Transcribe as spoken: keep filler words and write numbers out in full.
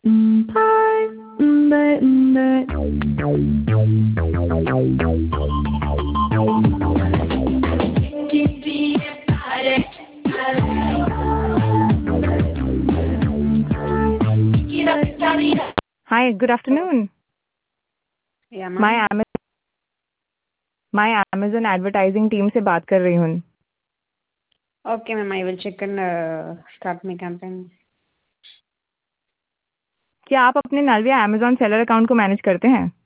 Hi, good afternoon. या मैं ma'am. Amazon मैं Amazon एडवर्टाइजिंग टीम से बात कर रही हूँ. Okay ma'am, I will check and start my campaign. क्या आप अपने नलविया Amazon सेलर अकाउंट को मैनेज करते हैं?